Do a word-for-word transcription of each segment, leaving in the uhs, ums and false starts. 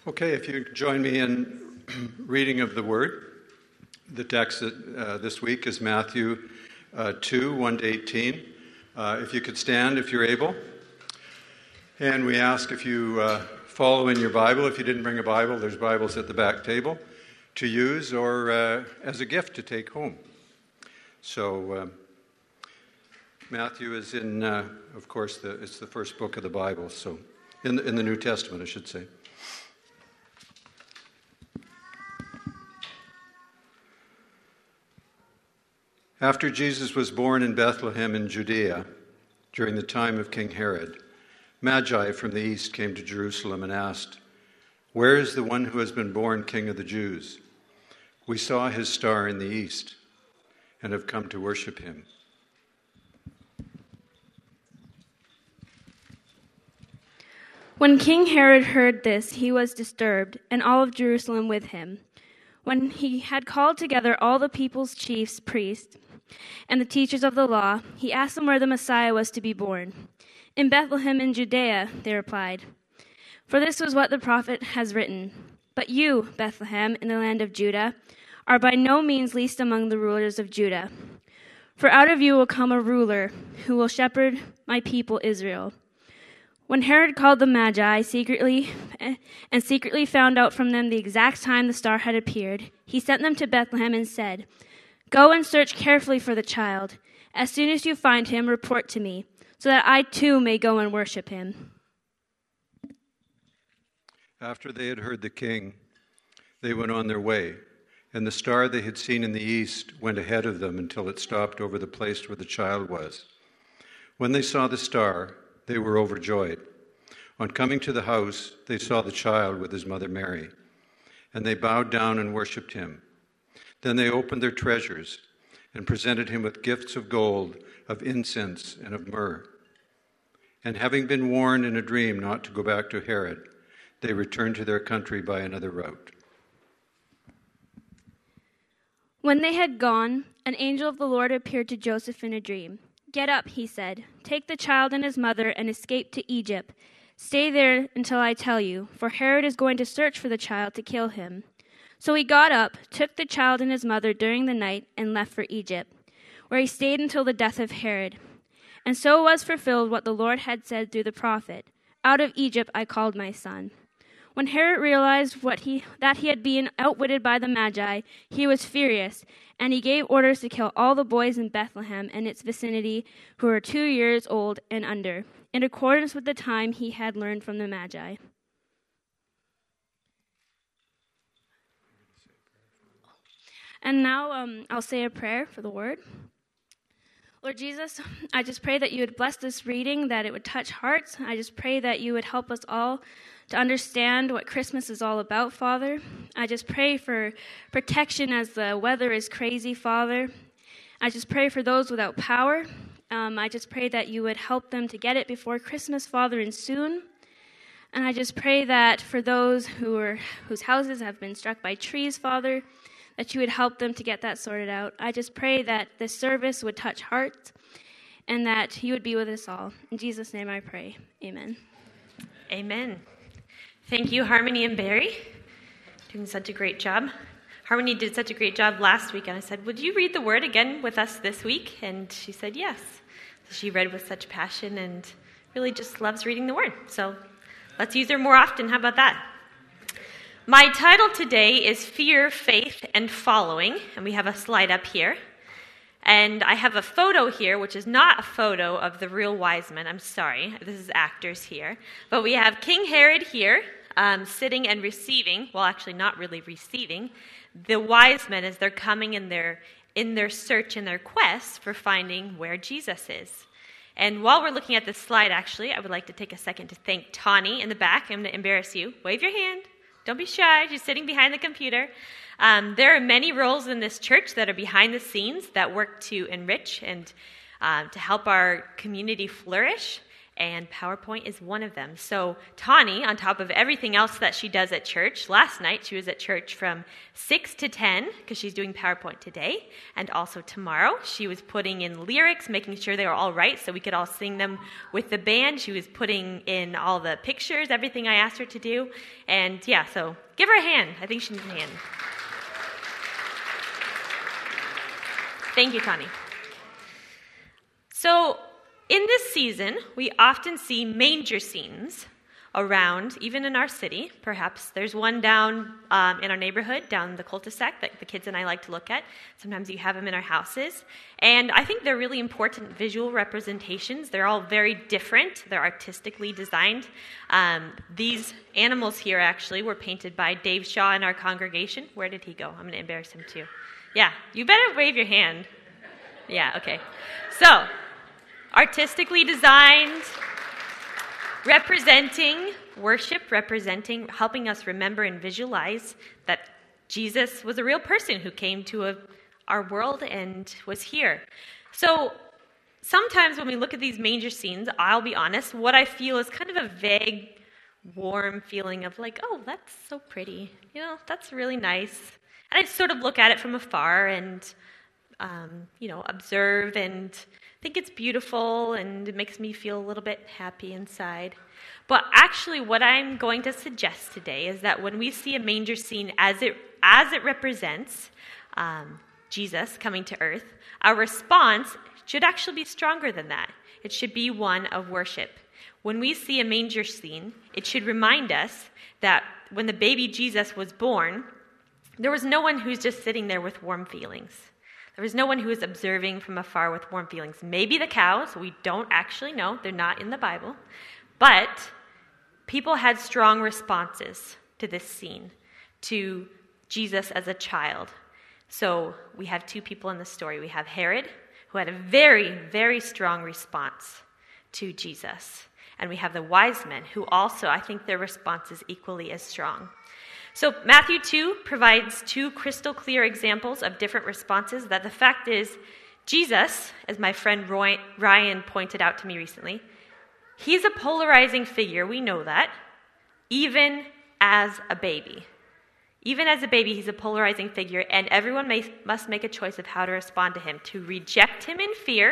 Okay, if you join me in reading of the Word, the text that, uh, this week is Matthew uh, two, one to eighteen. Uh, if you could stand if you're able. And we ask if you uh, follow in your Bible. If you didn't bring a Bible, there's Bibles at the back table to use or uh, as a gift to take home. So uh, Matthew is in, uh, of course, the, it's the first book of the Bible, so in the, in the New Testament, I should say. After Jesus was born in Bethlehem in Judea, during the time of King Herod, Magi from the east came to Jerusalem and asked, "Where is the one who has been born King of the Jews? We saw his star in the east and have come to worship him." When King Herod heard this, he was disturbed, and all of Jerusalem with him. When he had called together all the people's chiefs, priests, and the teachers of the law, he asked them where the Messiah was to be born. "In Bethlehem in Judea," they replied. "For this was what the prophet has written. But you, Bethlehem, in the land of Judah, are by no means least among the rulers of Judah. For out of you will come a ruler who will shepherd my people Israel." When Herod called the Magi secretly and secretly found out from them the exact time the star had appeared, he sent them to Bethlehem and said, "Go and search carefully for the child. As soon as you find him, report to me, so that I too may go and worship him." After they had heard the king, they went on their way, and the star they had seen in the east went ahead of them until it stopped over the place where the child was. When they saw the star, they were overjoyed. On coming to the house, they saw the child with his mother Mary, and they bowed down and worshipped him. Then they opened their treasures and presented him with gifts of gold, of incense, and of myrrh. And having been warned in a dream not to go back to Herod, they returned to their country by another route. When they had gone, an angel of the Lord appeared to Joseph in a dream. "Get up," he said. "Take the child and his mother and escape to Egypt. Stay there until I tell you, for Herod is going to search for the child to kill him." So he got up, took the child and his mother during the night, and left for Egypt, where he stayed until the death of Herod. And so was fulfilled what the Lord had said through the prophet, "Out of Egypt I called my son." When Herod realized what he, that he had been outwitted by the Magi, he was furious, and he gave orders to kill all the boys in Bethlehem and its vicinity who were two years old and under, in accordance with the time he had learned from the Magi. And now um, I'll say a prayer for the word. Lord Jesus, I just pray that you would bless this reading, that it would touch hearts. I just pray that you would help us all to understand what Christmas is all about, Father. I just pray for protection as the weather is crazy, Father. I just pray for those without power. Um, I just pray that you would help them to get it before Christmas, Father, and soon. And I just pray that for those who are whose houses have been struck by trees, Father, that you would help them to get that sorted out. I just pray that this service would touch hearts and that you would be with us all. In Jesus' name I pray. Amen. Amen. Thank you, Harmony and Barry, doing such a great job. Harmony did such a great job last week, and I said, "Would you read the word again with us this week?" And she said yes. So she read with such passion and really just loves reading the word. So let's use her more often. How about that? My title today is Fear, Faith, and Following, and we have a slide up here. And I have a photo here, which is not a photo of the real wise men. I'm sorry, this is actors here. But we have King Herod here, um, sitting and receiving, well, actually not really receiving, the wise men as they're coming in their, in their search and their quest for finding where Jesus is. And while we're looking at this slide, actually, I would like to take a second to thank Tawny in the back. I'm going to embarrass you. Wave your hand. Don't be shy. She's sitting behind the computer. Um, there are many roles in this church that are behind the scenes that work to enrich and uh, to help our community flourish. and PowerPoint is one of them. So Tawny, on top of everything else that she does at church, last night she was at church from six to ten because she's doing PowerPoint today, and also tomorrow she was putting in lyrics, making sure they were all right so we could all sing them with the band. She was putting in all the pictures, everything I asked her to do, and yeah, so give her a hand. I think she needs a hand. Thank you, Tawny. So in this season, we often see manger scenes around, even in our city. Perhaps there's one down um, in our neighborhood, down the cul-de-sac, that the kids and I like to look at. Sometimes you have them in our houses. And I think they're really important visual representations. They're all very different. They're artistically designed. Um, these animals here, actually, were painted by Dave Shaw in our congregation. Where did he go? I'm going to embarrass him, too. Yeah, you better wave your hand. Yeah, okay. So, artistically designed, representing worship, representing, helping us remember and visualize that Jesus was a real person who came to a, our world and was here. So sometimes when we look at these manger scenes, I'll be honest, what I feel is kind of a vague, warm feeling of like, oh, that's so pretty. You know, that's really nice. And I sort of look at it from afar and, um, you know, observe and think it's beautiful, and it makes me feel a little bit happy inside. But actually what I'm going to suggest today is that when we see a manger scene as it as it represents um, Jesus coming to earth, our response should actually be stronger than that. It should be one of worship. When we see a manger scene, it should remind us that when the baby Jesus was born, there was no one who's just sitting there with warm feelings. There was no one who was observing from afar with warm feelings. Maybe the cows, we don't actually know. They're not in the Bible. But people had strong responses to this scene, to Jesus as a child. So we have two people in the story. We have Herod, who had a very, very strong response to Jesus. And we have the wise men, who also, I think their response is equally as strong. So Matthew two provides two crystal clear examples of different responses that the fact is, Jesus, as my friend Roy, Ryan pointed out to me recently, he's a polarizing figure, we know that, even as a baby. Even as a baby, he's a polarizing figure, and everyone may, must make a choice of how to respond to him, to reject him in fear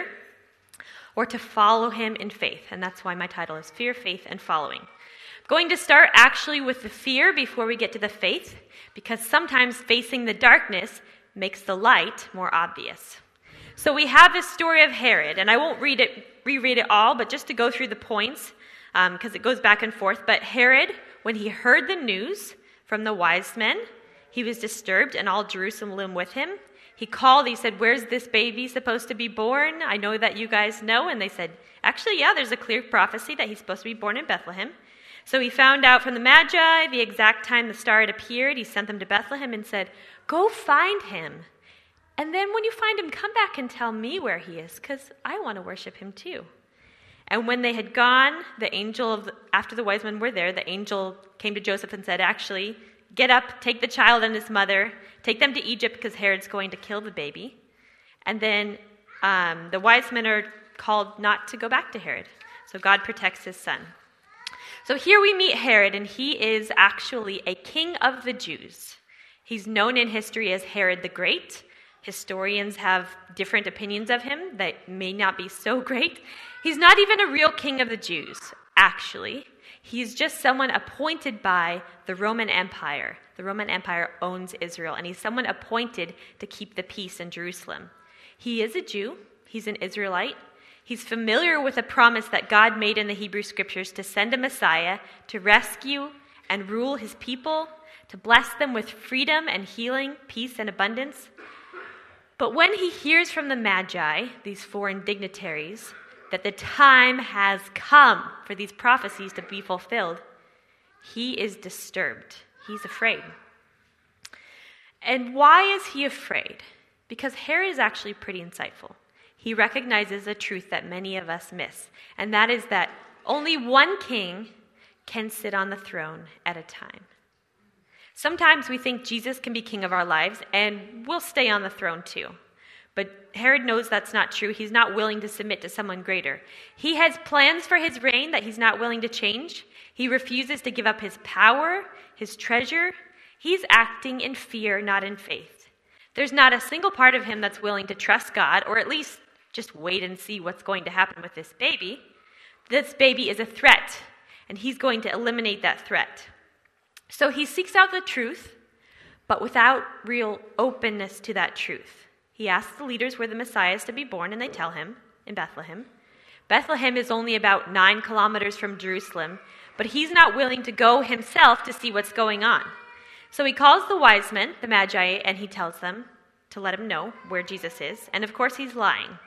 or to follow him in faith. And that's why my title is Fear, Faith, and Following. Going to start actually with the fear before we get to the faith, because sometimes facing the darkness makes the light more obvious. So we have this story of Herod, and I won't read it, reread it all, but just to go through the points, because um, it goes back and forth. But Herod, when he heard the news from the wise men, he was disturbed, and all Jerusalem with him. He called, he said, "Where's this baby supposed to be born? I know that you guys know." And they said, "Actually, yeah, there's a clear prophecy that he's supposed to be born in Bethlehem." So he found out from the Magi the exact time the star had appeared. He sent them to Bethlehem and said, "Go find him. And then when you find him, come back and tell me where he is, because I want to worship him too." And when they had gone, the angel, of the, after the wise men were there, the angel came to Joseph and said, "Actually, get up, take the child and his mother, take them to Egypt because Herod's going to kill the baby." And then um, the wise men are called not to go back to Herod. So God protects his son. So here we meet Herod, and he is actually a king of the Jews. He's known in history as Herod the Great. Historians have different opinions of him that may not be so great. He's not even a real king of the Jews, actually. He's just someone appointed by the Roman Empire. The Roman Empire owns Israel, and he's someone appointed to keep the peace in Jerusalem. He is a Jew. He's an Israelite. He's familiar with a promise that God made in the Hebrew Scriptures to send a Messiah to rescue and rule his people, to bless them with freedom and healing, peace and abundance. But when he hears from the Magi, these foreign dignitaries, that the time has come for these prophecies to be fulfilled, he is disturbed. He's afraid. And why is he afraid? Because Herod is actually pretty insightful. He recognizes a truth that many of us miss, and that is that only one king can sit on the throne at a time. Sometimes we think Jesus can be king of our lives, and we'll stay on the throne too. But Herod knows that's not true. He's not willing to submit to someone greater. He has plans for his reign that he's not willing to change. He refuses to give up his power, his treasure. He's acting in fear, not in faith. There's not a single part of him that's willing to trust God, or at least just wait and see what's going to happen with this baby. This baby is a threat, and he's going to eliminate that threat. So he seeks out the truth, but without real openness to that truth. He asks the leaders where the Messiah is to be born, and they tell him, in Bethlehem. Bethlehem is only about nine kilometers from Jerusalem, but he's not willing to go himself to see what's going on. So he calls the wise men, the Magi, and he tells them to let him know where Jesus is. And of course, he's lying.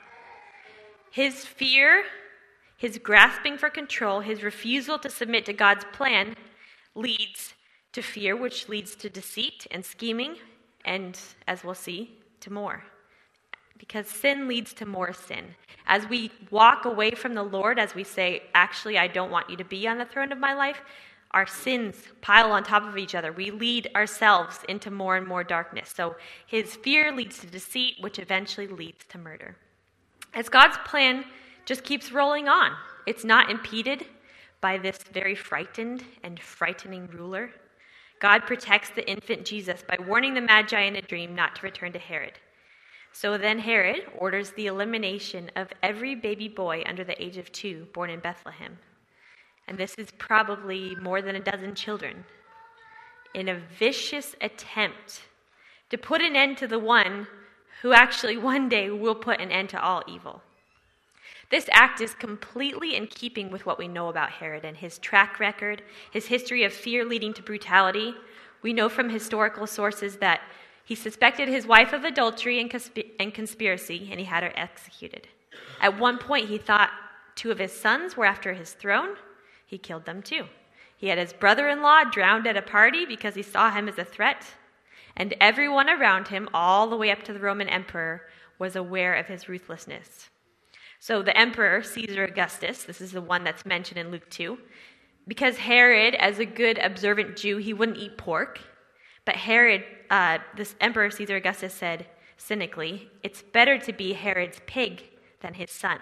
His fear, his grasping for control, his refusal to submit to God's plan leads to fear, which leads to deceit and scheming, and, as we'll see, to more. Because sin leads to more sin. As we walk away from the Lord, as we say, actually, I don't want you to be on the throne of my life, our sins pile on top of each other. We lead ourselves into more and more darkness. So his fear leads to deceit, which eventually leads to murder. As God's plan just keeps rolling on, it's not impeded by this very frightened and frightening ruler. God protects the infant Jesus by warning the Magi in a dream not to return to Herod. So then Herod orders the elimination of every baby boy under the age of two born in Bethlehem. And this is probably more than a dozen children, in a vicious attempt to put an end to the one who actually one day will put an end to all evil. This act is completely in keeping with what we know about Herod and his track record, his history of fear leading to brutality. We know from historical sources that he suspected his wife of adultery and, consp- and conspiracy, and he had her executed. At one point, he thought two of his sons were after his throne. He killed them too. He had his brother-in-law drowned at a party because he saw him as a threat. And everyone around him, all the way up to the Roman emperor, was aware of his ruthlessness. So the emperor, Caesar Augustus, this is the one that's mentioned in Luke two, because Herod, as a good observant Jew, he wouldn't eat pork. But Herod, uh, this emperor Caesar Augustus said cynically, it's better to be Herod's pig than his son.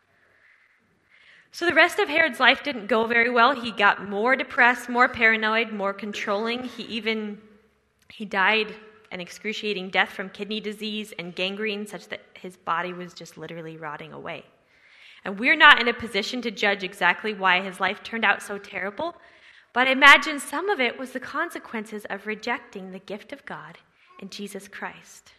So the rest of Herod's life didn't go very well. He got more depressed, more paranoid, more controlling. He even, he died an excruciating death from kidney disease and gangrene, such that his body was just literally rotting away. And we're not in a position to judge exactly why his life turned out so terrible, but I imagine some of it was the consequences of rejecting the gift of God in Jesus Christ.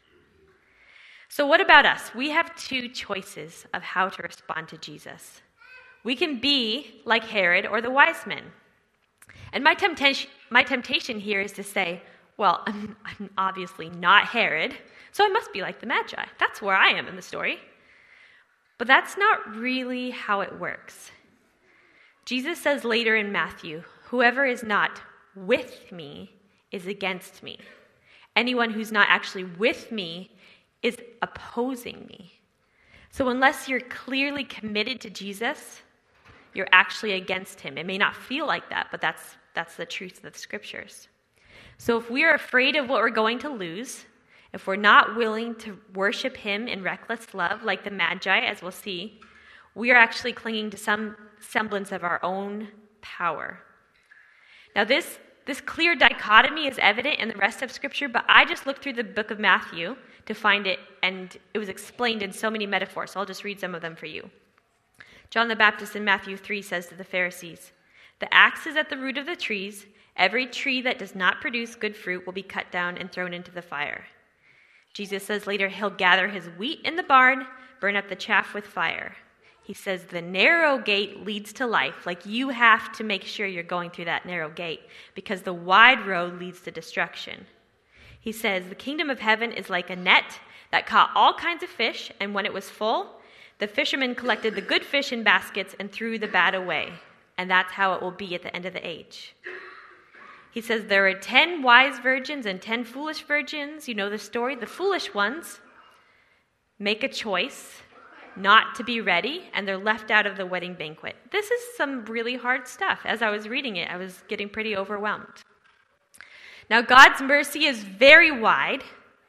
So what about us? We have two choices of how to respond to Jesus. We can be like Herod or the wise men. And my temptation, my temptation here is to say, well, I'm, I'm obviously not Herod, so I must be like the Magi. That's where I am in the story. But that's not really how it works. Jesus says later in Matthew, whoever is not with me is against me. Anyone who's not actually with me is opposing me. So unless you're clearly committed to Jesus, you're actually against him. It may not feel like that, but that's that's the truth of the scriptures. So if we are afraid of what we're going to lose, if we're not willing to worship him in reckless love, like the Magi, as we'll see, we are actually clinging to some semblance of our own power. Now this, this clear dichotomy is evident in the rest of Scripture, but I just looked through the book of Matthew to find it, and it was explained in so many metaphors, so I'll just read some of them for you. John the Baptist in Matthew three says to the Pharisees, "The axe is at the root of the trees. Every tree that does not produce good fruit will be cut down and thrown into the fire." Jesus says later he'll gather his wheat in the barn, burn up the chaff with fire. He says the narrow gate leads to life. Like you have to make sure you're going through that narrow gate because the wide road leads to destruction. He says the kingdom of heaven is like a net that caught all kinds of fish, and when it was full, the fishermen collected the good fish in baskets and threw the bad away. And that's how it will be at the end of the age. He says there are ten wise virgins and ten foolish virgins. You know the story. The foolish ones make a choice not to be ready, and they're left out of the wedding banquet. This is some really hard stuff. As I was reading it, I was getting pretty overwhelmed. Now, God's mercy is very wide.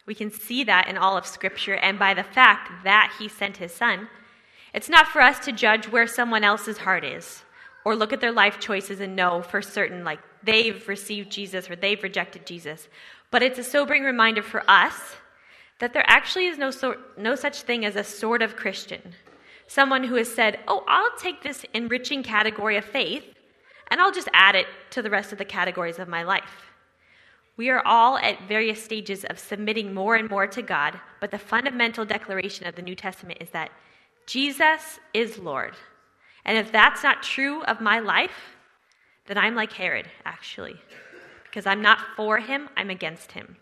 We can see that in all of Scripture and by the fact that he sent his son. It's not for us to judge where someone else's heart is or look at their life choices and know for certain, like, they've received Jesus or they've rejected Jesus. But it's a sobering reminder for us that there actually is no, so, no such thing as a sort of Christian. Someone who has said, oh, I'll take this enriching category of faith and I'll just add it to the rest of the categories of my life. We are all at various stages of submitting more and more to God, but the fundamental declaration of the New Testament is that Jesus is Lord. And if that's not true of my life, then I'm like Herod, actually. Because I'm not for him, I'm against him.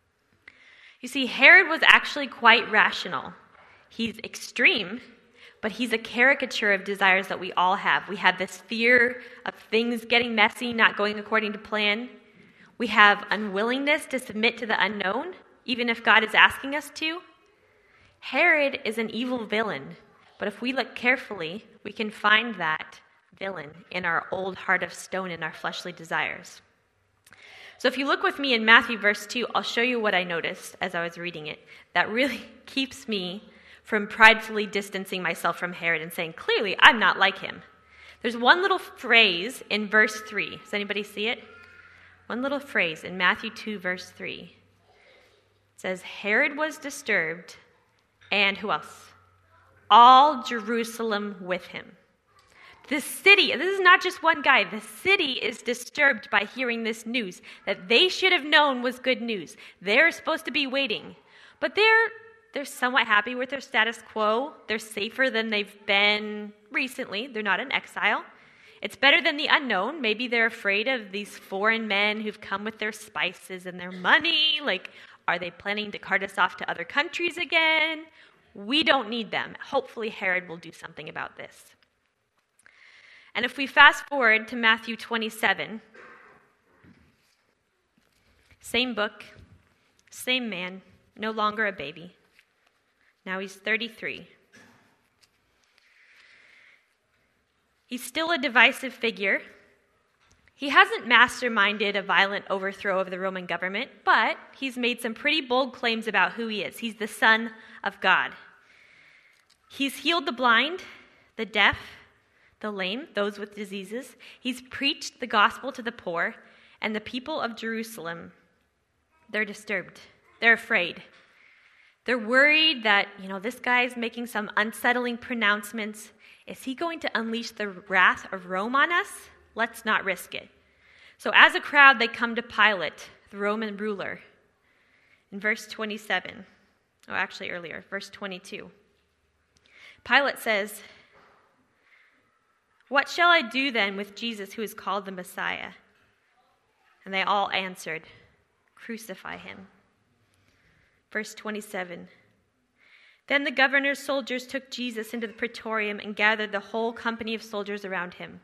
You see, Herod was actually quite rational. He's extreme, but he's a caricature of desires that we all have. We have this fear of things getting messy, not going according to plan. We have unwillingness to submit to the unknown, even if God is asking us to. Herod is an evil villain, but if we look carefully, we can find that villain in our old heart of stone and our fleshly desires. So if you look with me in Matthew verse two, I'll show you what I noticed as I was reading it that really keeps me from pridefully distancing myself from Herod and saying, clearly, I'm not like him. There's one little phrase in verse three. Does anybody see it? One little phrase in Matthew two, verse three. It says, Herod was disturbed, and who else? All Jerusalem with him. The city, this is not just one guy, the city is disturbed by hearing this news that they should have known was good news. They're supposed to be waiting, but they're they're somewhat happy with their status quo. They're safer than they've been recently. They're not in exile. It's better than the unknown. Maybe they're afraid of these foreign men who've come with their spices and their money. Like, are they planning to cart us off to other countries again? We don't need them. Hopefully Herod will do something about this. And if we fast forward to Matthew twenty-seven, same book, same man, no longer a baby. Now he's thirty-three. He's still a divisive figure. He hasn't masterminded a violent overthrow of the Roman government, but he's made some pretty bold claims about who he is. He's the Son of God. He's healed the blind, the deaf, the lame, those with diseases. He's preached the gospel to the poor, and the people of Jerusalem, they're disturbed. They're afraid. They're worried that, you know, this guy's making some unsettling pronouncements. Is he going to unleash the wrath of Rome on us? Let's not risk it. So as a crowd, they come to Pilate, the Roman ruler. In verse twenty-seven, oh, actually earlier, verse twenty-two. Pilate says, "What shall I do then with Jesus who is called the Messiah?" And they all answered, "Crucify him." Verse twenty-seven. Then the governor's soldiers took Jesus into the praetorium and gathered the whole company of soldiers around him.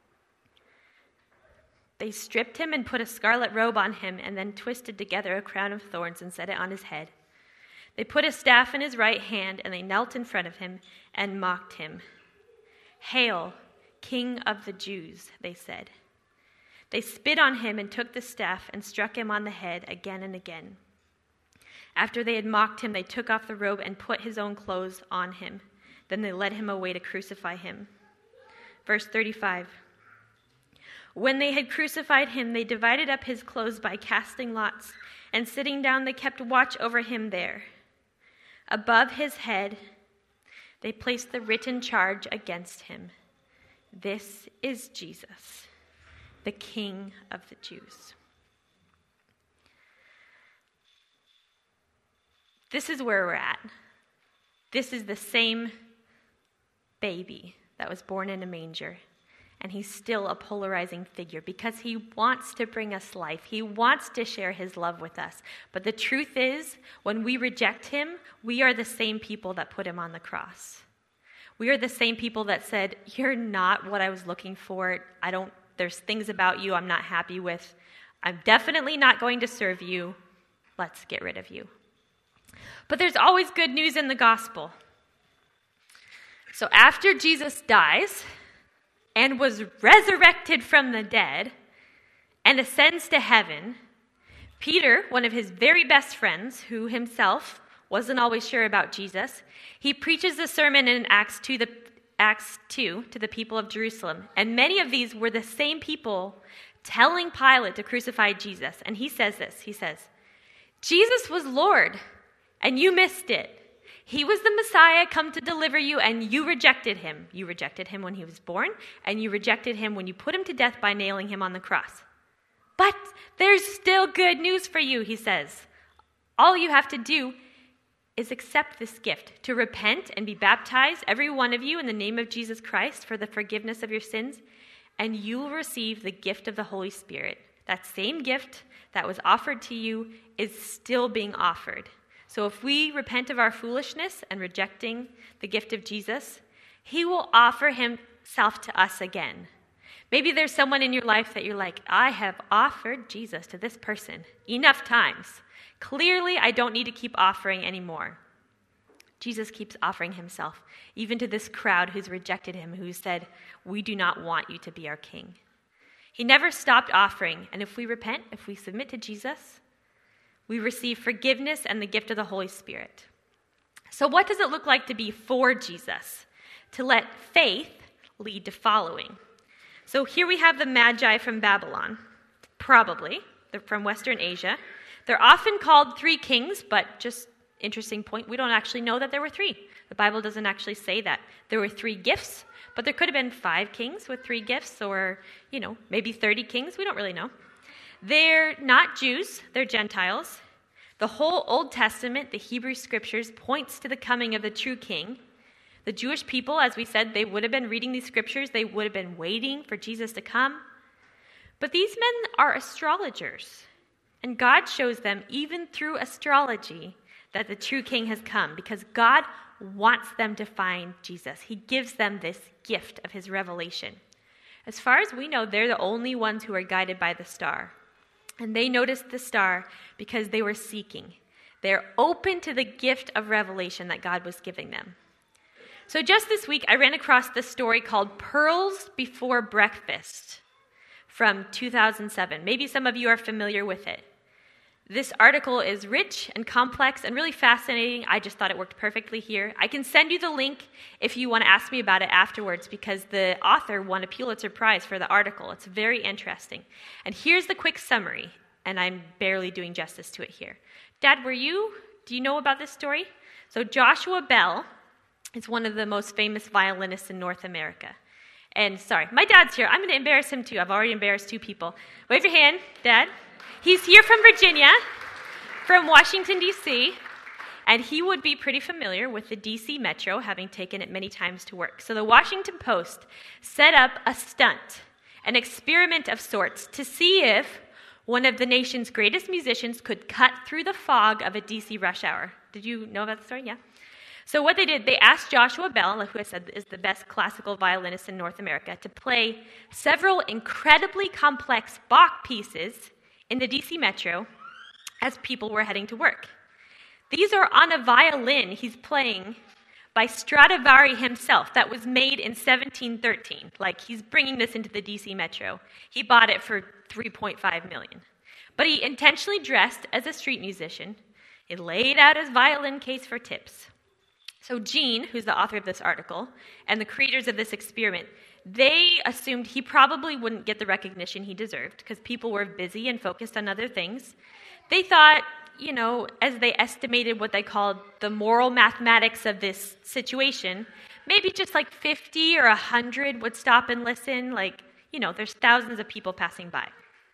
They stripped him and put a scarlet robe on him and then twisted together a crown of thorns and set it on his head. They put a staff in his right hand and they knelt in front of him and mocked him. "Hail, King of the Jews," they said. They spit on him and took the staff and struck him on the head again and again. After they had mocked him, they took off the robe and put his own clothes on him. Then they led him away to crucify him. Verse thirty-five. When they had crucified him, they divided up his clothes by casting lots, and sitting down, they kept watch over him there. Above his head, they placed the written charge against him. "This is Jesus, the King of the Jews." This is where we're at. This is the same baby that was born in a manger. And he's still a polarizing figure because he wants to bring us life. He wants to share his love with us. But the truth is, when we reject him, we are the same people that put him on the cross. We are the same people that said, "You're not what I was looking for. I don't, there's things about you I'm not happy with. I'm definitely not going to serve you. Let's get rid of you." But there's always good news in the gospel. So after Jesus dies and was resurrected from the dead and ascends to heaven, Peter, one of his very best friends, who himself wasn't always sure about Jesus, he preaches a sermon in Acts two, the, Acts two to the people of Jerusalem. And many of these were the same people telling Pilate to crucify Jesus. And he says this, he says, Jesus was Lord, and you missed it. He was the Messiah come to deliver you, and you rejected him. You rejected him when he was born, and you rejected him when you put him to death by nailing him on the cross. But there's still good news for you, he says. All you have to do is accept this gift, to repent and be baptized, every one of you, in the name of Jesus Christ for the forgiveness of your sins, and you will receive the gift of the Holy Spirit. That same gift that was offered to you is still being offered. So if we repent of our foolishness and rejecting the gift of Jesus, he will offer himself to us again. Maybe there's someone in your life that you're like, I have offered Jesus to this person enough times. Clearly, I don't need to keep offering anymore. Jesus keeps offering himself, even to this crowd who's rejected him, who said, we do not want you to be our king. He never stopped offering, and if we repent, if we submit to Jesus, we receive forgiveness and the gift of the Holy Spirit. So what does it look like to be for Jesus? To let faith lead to following. So here we have the Magi from Babylon, probably. They're from Western Asia. They're often called three kings, but just interesting point, we don't actually know that there were three. The Bible doesn't actually say that. There were three gifts, but there could have been five kings with three gifts, or, you know, maybe thirty kings. We don't really know. They're not Jews, they're Gentiles. The whole Old Testament, the Hebrew scriptures, points to the coming of the true king. The Jewish people, as we said, they would have been reading these scriptures, they would have been waiting for Jesus to come. But these men are astrologers, and God shows them, even through astrology, that the true king has come, because God wants them to find Jesus. He gives them this gift of his revelation. As far as we know, they're the only ones who are guided by the star. And they noticed the star because they were seeking. They're open to the gift of revelation that God was giving them. So just this week, I ran across this story called Pearls Before Breakfast from two thousand seven. Maybe some of you are familiar with it. This article is rich and complex and really fascinating. I just thought it worked perfectly here. I can send you the link if you want to ask me about it afterwards, because the author won a Pulitzer Prize for the article. It's very interesting. And here's the quick summary, and I'm barely doing justice to it here. Dad, were you, do you know about this story? So Joshua Bell is one of the most famous violinists in North America. And sorry, my dad's here. I'm going to embarrass him too. I've already embarrassed two people. Wave your hand, Dad. He's here from Virginia, from Washington, D C, and he would be pretty familiar with the D C Metro, having taken it many times to work. So the Washington Post set up a stunt, an experiment of sorts, to see if one of the nation's greatest musicians could cut through the fog of a D C rush hour. Did you know about the story? Yeah. So what they did, they asked Joshua Bell, who I said is the best classical violinist in North America, to play several incredibly complex Bach pieces in the D C Metro as people were heading to work. These are on a violin he's playing by Stradivari himself that was made in seventeen thirteen. Like, he's bringing this into the D C Metro. He bought it for three point five million dollars. But he intentionally dressed as a street musician. He laid out his violin case for tips. So Gene, who's the author of this article, and the creators of this experiment, they assumed he probably wouldn't get the recognition he deserved because people were busy and focused on other things. They thought, you know, as they estimated what they called the moral mathematics of this situation, maybe just like fifty or one hundred would stop and listen. Like, you know, there's thousands of people passing by.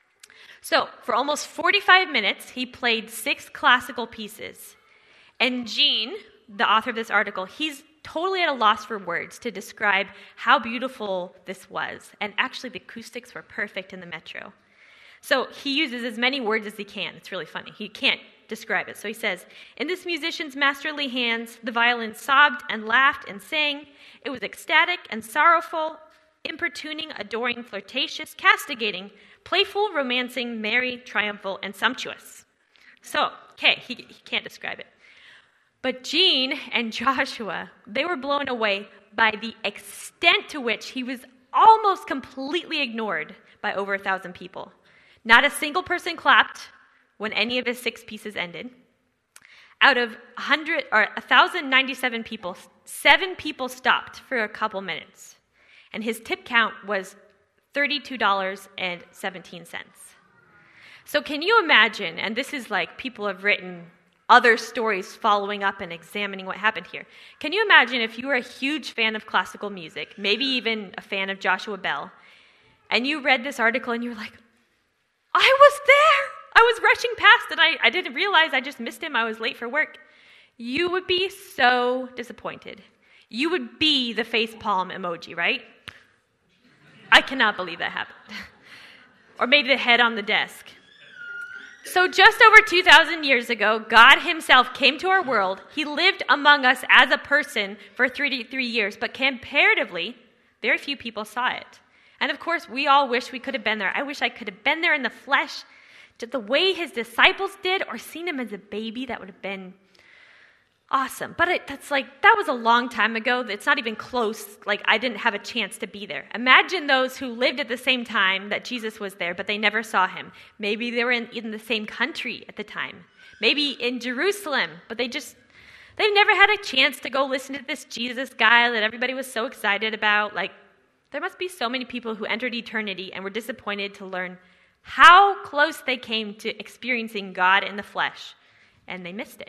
So for almost forty-five minutes, he played six classical pieces. And Gene, the author of this article, he's totally at a loss for words to describe how beautiful this was. And actually, the acoustics were perfect in the Metro. So he uses as many words as he can. It's really funny. He can't describe it. So he says, in this musician's masterly hands, the violin sobbed and laughed and sang. It was ecstatic and sorrowful, importuning, adoring, flirtatious, castigating, playful, romancing, merry, triumphal, and sumptuous. So, okay, he, he can't describe it. But Gene and Joshua, they were blown away by the extent to which he was almost completely ignored by over a thousand people. Not a single person clapped when any of his six pieces ended. Out of one hundred or one thousand ninety-seven people, seven people stopped for a couple minutes. And his tip count was thirty-two dollars and seventeen cents. So can you imagine, and this is like people have written other stories following up and examining what happened here. Can you imagine if you were a huge fan of classical music, maybe even a fan of Joshua Bell, and you read this article and you were like, I was there! I was rushing past and I, I didn't realize I just missed him. I was late for work. You would be so disappointed. You would be the face palm emoji, right? I cannot believe that happened. Or maybe the head on the desk. So just over two thousand years ago, God himself came to our world. He lived among us as a person for thirty-three years, but comparatively, very few people saw it. And of course, we all wish we could have been there. I wish I could have been there in the flesh, just the way his disciples did, or seen him as a baby. That would have been awesome. But it, that's like, that was a long time ago. It's not even close. Like, I didn't have a chance to be there. Imagine those who lived at the same time that Jesus was there, but they never saw him. Maybe they were in, in the same country at the time. Maybe in Jerusalem, but they just, they've never had a chance to go listen to this Jesus guy that everybody was so excited about. Like, there must be so many people who entered eternity and were disappointed to learn how close they came to experiencing God in the flesh, and they missed it.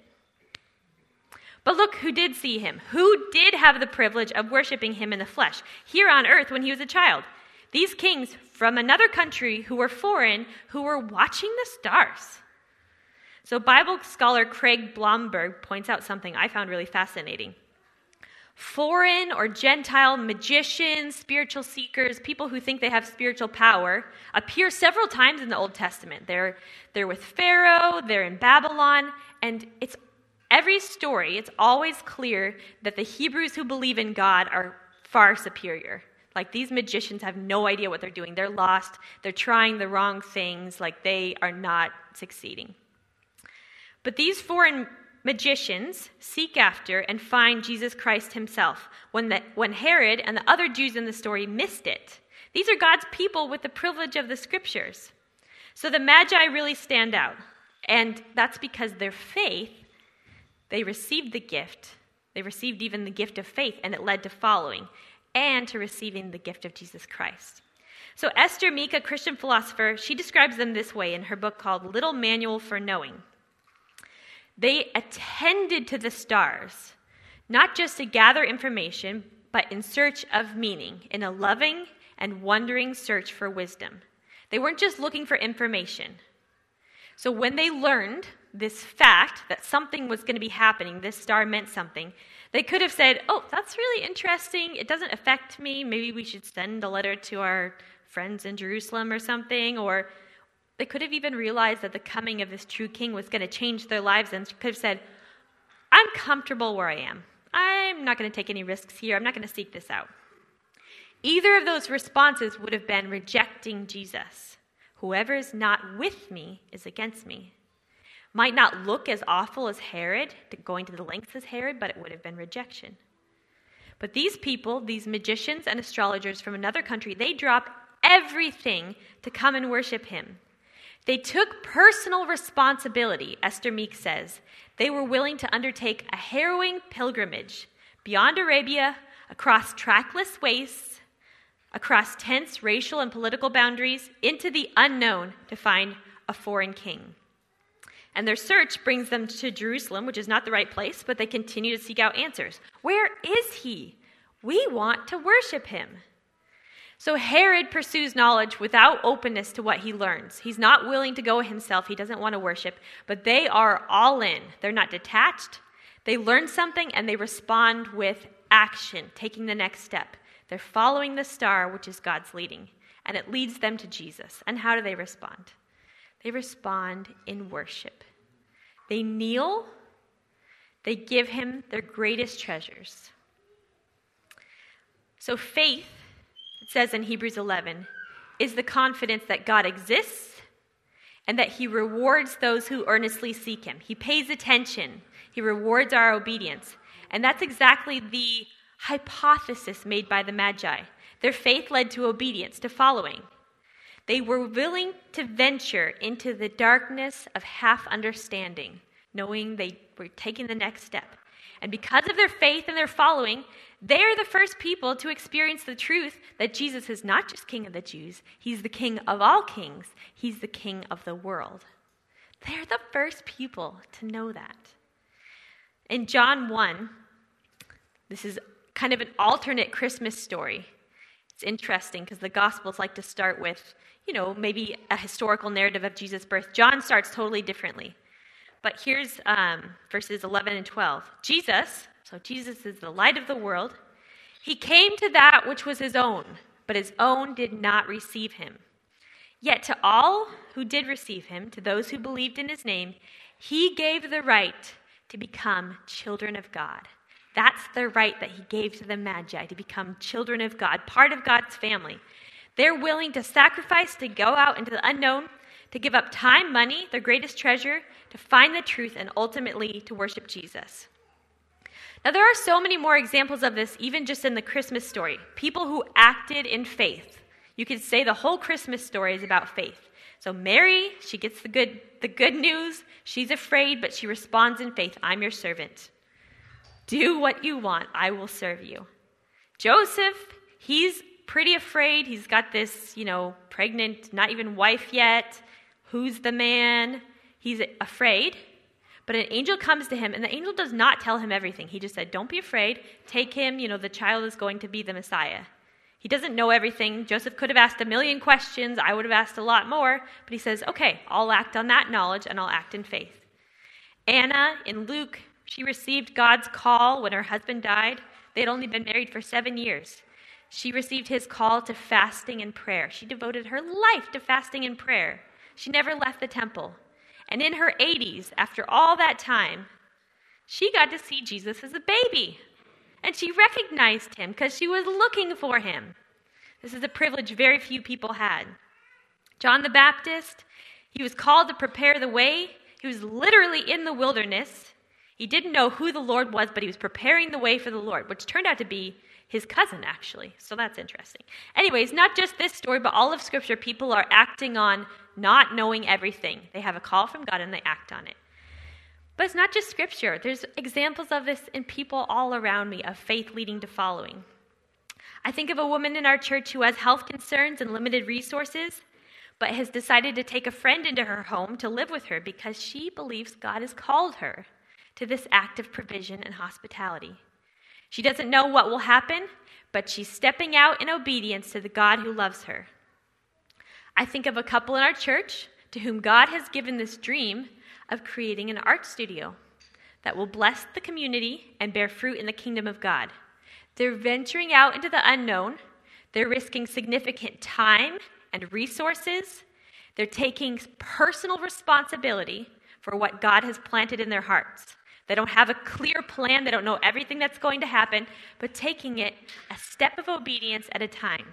But look who did see him, who did have the privilege of worshiping him in the flesh, here on earth when he was a child. These kings from another country who were foreign, who were watching the stars. So Bible scholar Craig Blomberg points out something I found really fascinating. Foreign or Gentile magicians, spiritual seekers, people who think they have spiritual power, appear several times in the Old Testament. They're, they're with Pharaoh, they're in Babylon, and it's every story, it's always clear that the Hebrews who believe in God are far superior. Like, these magicians have no idea what they're doing. They're lost. They're trying the wrong things. Like, they are not succeeding. But these foreign magicians seek after and find Jesus Christ himself when, the, when Herod and the other Jews in the story missed it. These are God's people with the privilege of the scriptures. So the Magi really stand out. And that's because their faith, they received the gift. They received even the gift of faith, and it led to following and to receiving the gift of Jesus Christ. So Esther Meek, a Christian philosopher, she describes them this way in her book called Little Manual for Knowing. They attended to the stars, not just to gather information, but in search of meaning, in a loving and wondering search for wisdom. They weren't just looking for information. So when they learned this fact that something was going to be happening, this star meant something, they could have said, oh, that's really interesting. It doesn't affect me. Maybe we should send a letter to our friends in Jerusalem or something. Or they could have even realized that the coming of this true king was going to change their lives and could have said, I'm comfortable where I am. I'm not going to take any risks here. I'm not going to seek this out. Either of those responses would have been rejecting Jesus. Whoever is not with me is against me. Might not look as awful as Herod, going to the lengths as Herod, but it would have been rejection. But these people, these magicians and astrologers from another country, they dropped everything to come and worship him. They took personal responsibility, Esther Meek says. They were willing to undertake a harrowing pilgrimage beyond Arabia, across trackless wastes, across tense racial and political boundaries, into the unknown to find a foreign king. And their search brings them to Jerusalem, which is not the right place, but they continue to seek out answers. Where is he? We want to worship him. So Herod pursues knowledge without openness to what he learns. He's not willing to go himself. He doesn't want to worship. But they are all in. They're not detached. They learn something and they respond with action, taking the next step. They're following the star, which is God's leading. And it leads them to Jesus. And how do they respond? They respond in worship. They kneel. They give him their greatest treasures. So faith, it says in Hebrews eleven, is the confidence that God exists and that he rewards those who earnestly seek him. He pays attention. He rewards our obedience. And that's exactly the hypothesis made by the Magi. Their faith led to obedience, to following. They were willing to venture into the darkness of half understanding, knowing they were taking the next step. And because of their faith and their following, they are the first people to experience the truth that Jesus is not just King of the Jews, he's the King of all kings, he's the King of the world. They're the first people to know that. In John one, this is kind of an alternate Christmas story. It's interesting because the Gospels like to start with, you know, maybe a historical narrative of Jesus' birth. John starts totally differently. But here's um, verses eleven and twelve. Jesus, so Jesus is the light of the world. He came to that which was his own, but his own did not receive him. Yet to all who did receive him, to those who believed in his name, he gave the right to become children of God. That's the right that he gave to the Magi, to become children of God, part of God's family. They're willing to sacrifice, to go out into the unknown, to give up time, money, their greatest treasure, to find the truth, and ultimately to worship Jesus. Now, there are so many more examples of this, even just in the Christmas story. People who acted in faith. You could say the whole Christmas story is about faith. So Mary, she gets the good, the good news. She's afraid, but she responds in faith. I'm your servant. Do what you want. I will serve you. Joseph, he's pretty afraid. He's got this, you know, pregnant, not even wife yet. Who's the man? He's afraid. But an angel comes to him, and the angel does not tell him everything. He just said, don't be afraid. Take him. You know, the child is going to be the Messiah. He doesn't know everything. Joseph could have asked a million questions. I would have asked a lot more. But he says, okay, I'll act on that knowledge, and I'll act in faith. Anna, in Luke, she received God's call when her husband died. They had only been married for seven years. She received his call to fasting and prayer. She devoted her life to fasting and prayer. She never left the temple. And in her eighties, after all that time, she got to see Jesus as a baby. And she recognized him because she was looking for him. This is a privilege very few people had. John the Baptist, he was called to prepare the way. He was literally in the wilderness. He didn't know who the Lord was, but he was preparing the way for the Lord, which turned out to be his cousin, actually. So that's interesting. Anyways, not just this story, but all of Scripture, people are acting on not knowing everything. They have a call from God and they act on it. But it's not just Scripture. There's examples of this in people all around me, of faith leading to following. I think of a woman in our church who has health concerns and limited resources, but has decided to take a friend into her home to live with her because she believes God has called her to this act of provision and hospitality. She doesn't know what will happen, but she's stepping out in obedience to the God who loves her. I think of a couple in our church to whom God has given this dream of creating an art studio that will bless the community and bear fruit in the kingdom of God. They're venturing out into the unknown. They're risking significant time and resources. They're taking personal responsibility for what God has planted in their hearts. They don't have a clear plan. They don't know everything that's going to happen, but taking it a step of obedience at a time.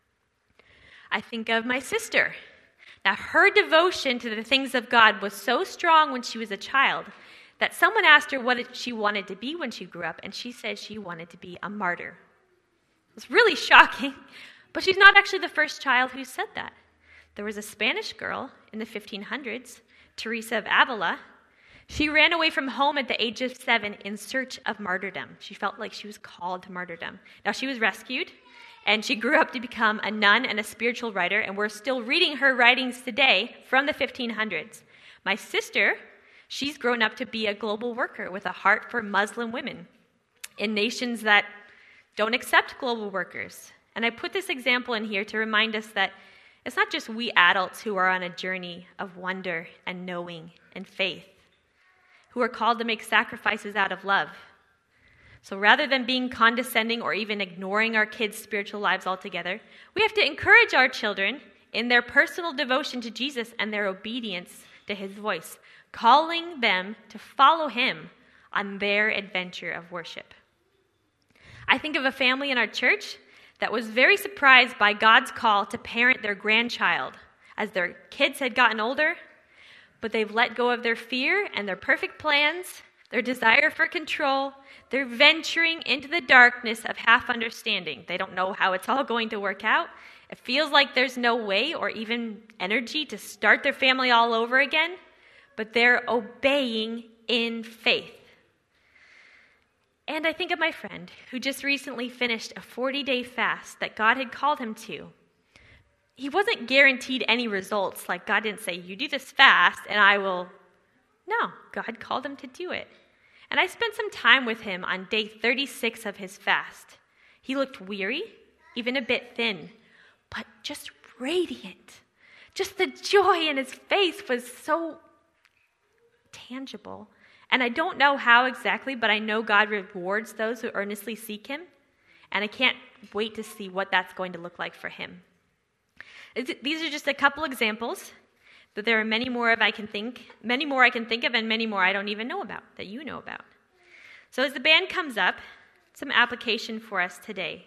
I think of my sister. Now, her devotion to the things of God was so strong when she was a child that someone asked her what she wanted to be when she grew up, and she said she wanted to be a martyr. It was really shocking, but she's not actually the first child who said that. There was a Spanish girl in the fifteen hundreds, Teresa of Avila. She ran away from home at the age of seven in search of martyrdom. She felt like she was called to martyrdom. Now, she was rescued, and she grew up to become a nun and a spiritual writer, and we're still reading her writings today from the fifteen hundreds. My sister, she's grown up to be a global worker with a heart for Muslim women in nations that don't accept global workers. And I put this example in here to remind us that it's not just we adults who are on a journey of wonder and knowing and faith, who are called to make sacrifices out of love. So rather than being condescending or even ignoring our kids' spiritual lives altogether, we have to encourage our children in their personal devotion to Jesus and their obedience to his voice, calling them to follow him on their adventure of worship. I think of a family in our church that was very surprised by God's call to parent their grandchild as their kids had gotten older, but they've let go of their fear and their perfect plans, their desire for control. They're venturing into the darkness of half understanding. They don't know how it's all going to work out. It feels like there's no way or even energy to start their family all over again, but they're obeying in faith. And I think of my friend who just recently finished a forty-day fast that God had called him to. He wasn't guaranteed any results, like God didn't say, you do this fast and I will. No, God called him to do it. And I spent some time with him on day thirty-six of his fast. He looked weary, even a bit thin, but just radiant. Just the joy in his face was so tangible. And I don't know how exactly, but I know God rewards those who earnestly seek him. And I can't wait to see what that's going to look like for him. These are just a couple examples, but there are many more of I can think, many more I can think of, and many more I don't even know about, that you know about. So as the band comes up, some application for us today.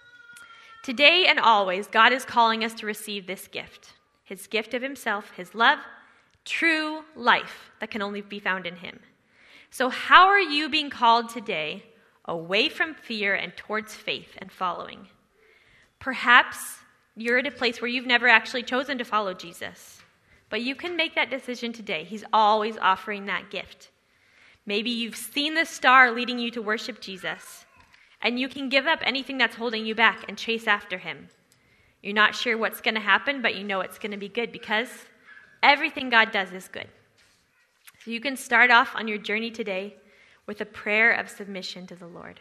Today and always, God is calling us to receive this gift, his gift of himself, his love, true life that can only be found in him. So how are you being called today away from fear and towards faith and following? Perhaps you're at a place where you've never actually chosen to follow Jesus, but you can make that decision today. He's always offering that gift. Maybe you've seen the star leading you to worship Jesus, and you can give up anything that's holding you back and chase after him. You're not sure what's going to happen, but you know it's going to be good because everything God does is good. So you can start off on your journey today with a prayer of submission to the Lord.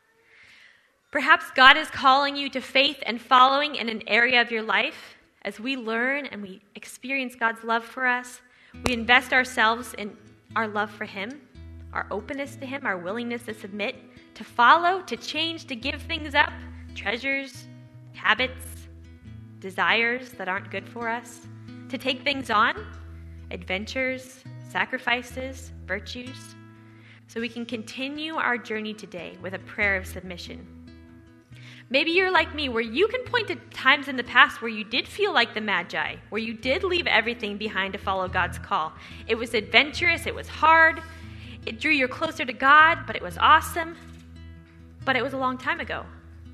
Perhaps God is calling you to faith and following in an area of your life. As we learn and we experience God's love for us, we invest ourselves in our love for him, our openness to him, our willingness to submit, to follow, to change, to give things up, treasures, habits, desires that aren't good for us, to take things on, adventures, sacrifices, virtues, so we can continue our journey today with a prayer of submission. Maybe you're like me, where you can point to times in the past where you did feel like the Magi, where you did leave everything behind to follow God's call. It was adventurous, it was hard, it drew you closer to God, but it was awesome, but it was a long time ago.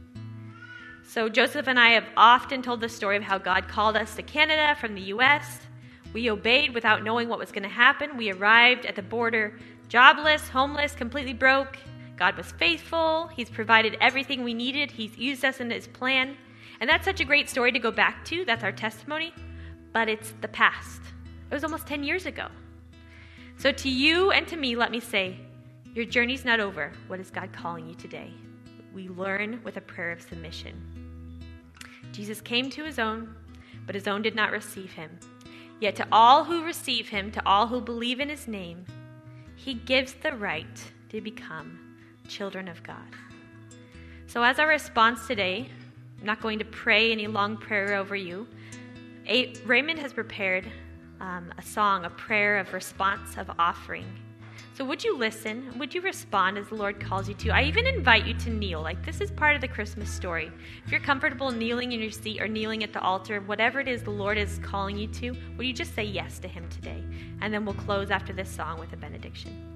So Joseph and I have often told the story of how God called us to Canada from the U S. We obeyed without knowing what was going to happen. We arrived at the border jobless, homeless, completely broke. God was faithful. He's provided everything we needed. He's used us in his plan. And that's such a great story to go back to. That's our testimony. But it's the past. It was almost ten years ago. So to you and to me, let me say, your journey's not over. What is God calling you today? We learn with a prayer of submission. Jesus came to his own, but his own did not receive him. Yet to all who receive him, to all who believe in his name, he gives the right to become children of God. So as our response today, I'm not going to pray any long prayer over you. A- Raymond has prepared um, a song, a prayer of response, of offering. So would you listen? Would you respond as the Lord calls you to? I even invite you to kneel. Like, this is part of the Christmas story. If you're comfortable kneeling in your seat or kneeling at the altar, whatever it is the Lord is calling you to, would you just say yes to him today? And then we'll close after this song with a benediction.